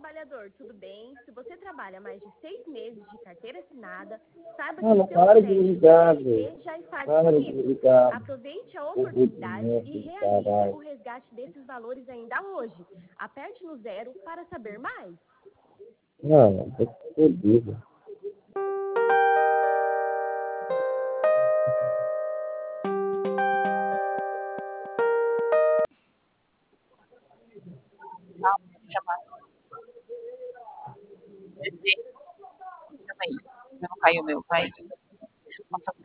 trabalhador, tudo bem? Se você trabalha mais de 6 meses de carteira assinada, saiba que Mano, seu para de me crédito ligar, CLT velho. já está Para de me disponível. ligar. Aproveite a Ô, puto oportunidade merda e do realize caralho. o resgate desses valores ainda hoje. Aperte no 0 para saber mais. Mano, tô fodido. Chamar. Chama aí. Já não caiu o meu, vai. Nossa,